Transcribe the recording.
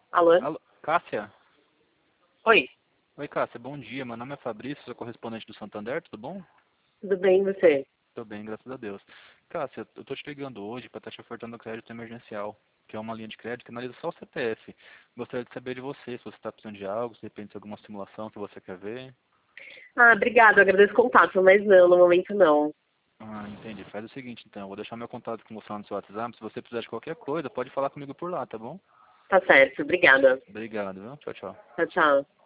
Alô? Alô, Cássia? Oi, Oi, Cássia, bom dia. Meu nome é Fabrício, sou correspondente do Santander, tudo bom? tudo bem e você? Tô bem, graças a Deus. Cássia, eu tô te ligando hoje para estar te ofertando crédito emergencial, que é uma linha de crédito que analisa só o CPF. Gostaria de saber de você, se você está precisando de algo, se de repente tem alguma simulação que você quer ver. Ah, obrigado, agradeço o contato, mas não, no momento não. Ah, entendi. Faz o seguinte, então, eu vou deixar meu contato com você lá no seu WhatsApp. Se você precisar de qualquer coisa, pode falar comigo por lá, tá bom? Tá certo, obrigada. Obrigado, viu? Tchau, tchau. Tchau, tchau.